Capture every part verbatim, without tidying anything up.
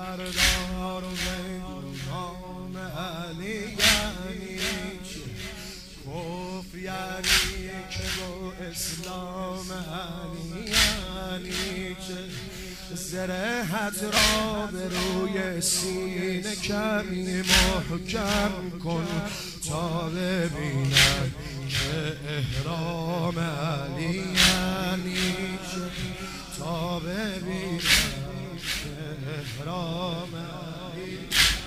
بردار نام علی یعنی چه؟ کفر یعنی که با اسلام علی یعنی چه؟ زرهت را به روی سینه کمی محکم کن تا ببینم که احرام علی یعنی چه؟ تا ببینم که احرام علی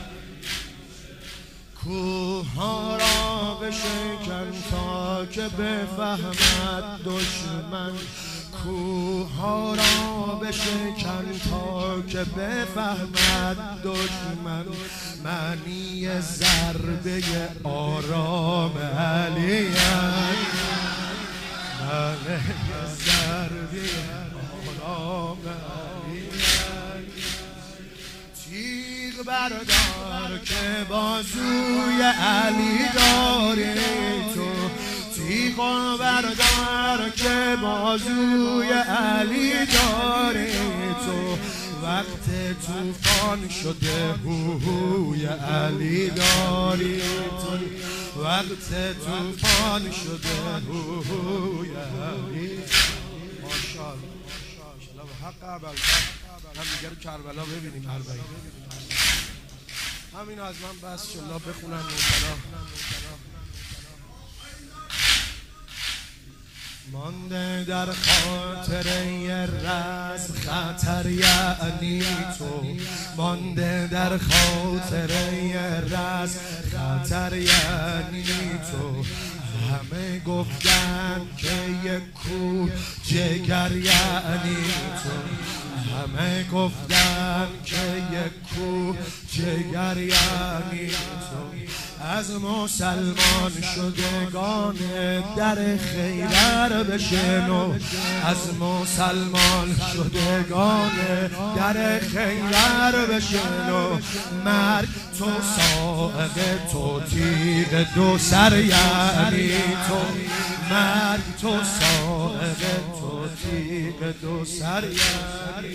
کوه ها را بشکن تا که بفهمد دشمن، کوه ها را بشکن تا که بفهمد دشمن معنی ضربه آرام علی، معنی ضربه آرام علی. تیغ بردار که بازوی علی داری تو، تیغ بردار که بازوی علی داری تو، وقت طوفان شده هوی علی داری تو، وقت طوفان شده هوی علی. ماشاءالله ماشاءالله حق اول هم دیگر کربلا ببینیم اربعین. همین از من بس شلا بخونن مثلا. مانده در خاطره رزم خطر یعنی تو، مانده در خاطره رزم خطر یعنی تو. همه گفتن که یک کوه جگر یعنی تو، همه گفتن که یک کوه جگر یعنی تو. از مسلمان شدگان در خیبر بشنو، از مسلمان شدگان در خیبر بشنو. مرگ تو سائق تو تیغ دو سر یعنی تو، مرگ تو سائق تو تیغ دو سر یعنی.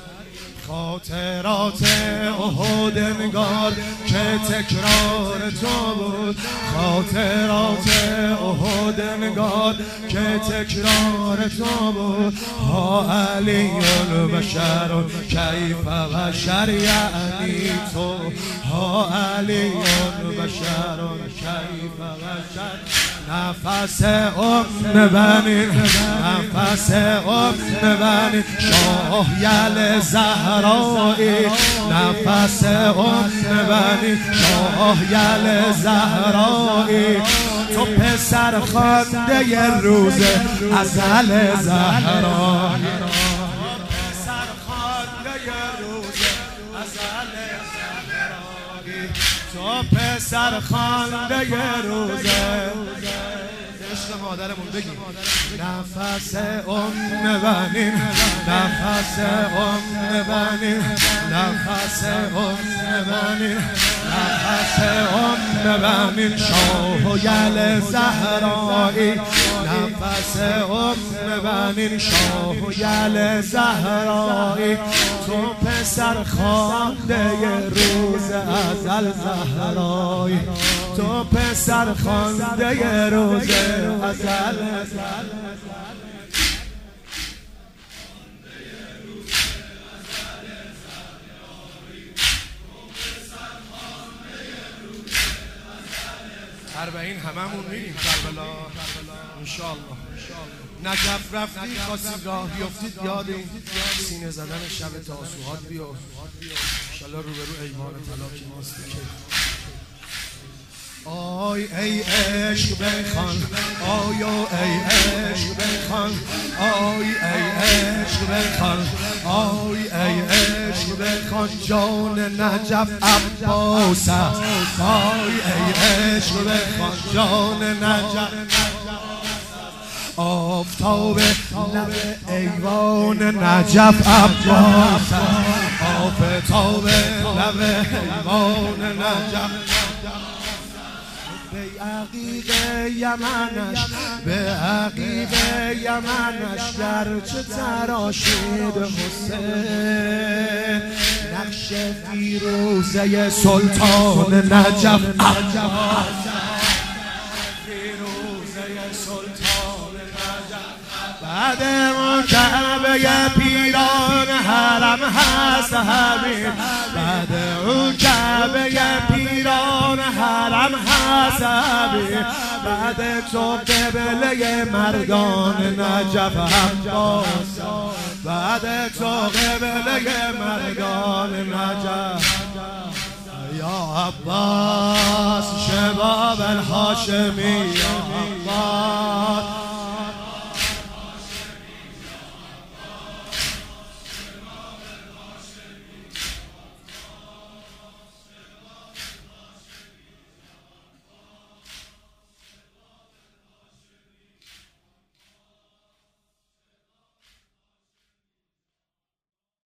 خاطرات احد انگار که تکرار تو بود، خاطرات احد انگار که تکرار تو بود. ها علی البشر کیف بشر یعنی تو، ها علی البشر کیف بشر. نفس ام بنین، نفس ام بنین شاه یل زهرایی، نفس ام بنین شاه یل زهرایی. تو پسر خوانده ی روز ازل زهرایی، پسر خوانده ی روز ازل زهرایی. تو پسر خوانده ی روز عشق مادرمون بگیم. نفس ام بنین، نفس ام بنین، نفس ام بنین، نفس ام بنین شاه یل زهرایی، نفس ام بنین شاه یل زهرایی. تو پسر خوانده ی روز ازل زهرایی، تو پسر خوانده ی روز ازل. اربعین هممون میریم کربلا انشاءالله. نجف رفتی خواستی راه بیفتید یاد این سینه زدن شب تاسوعات بیا، انشاءالله روبرو ایوان طلا که ماستی که. آی ای عشق بخوان، آیا ای عشق بخوان، آی ای عشق بخوان، آی ای عشق بخوان. جان نجف عباس است، آی ای عشق بخوان، جان نجف. آفتاب لب ایوان نجف عباس، آفتاب لب ایوان نجف. به عقیق یمنش، به عقیق یمنش گرچه تراشید حسین، نقش فیروزه سلطان نجف، فیروزه سلطان نجف. بعد اون کعبه پیران حرم هست حبیب، بعد اون کعبه پیران حرم هست حبیب. بعد تو قبله مردان نجف عباس، بعد تو قبله مردان نجف. یا عباس شباب الهاشمی،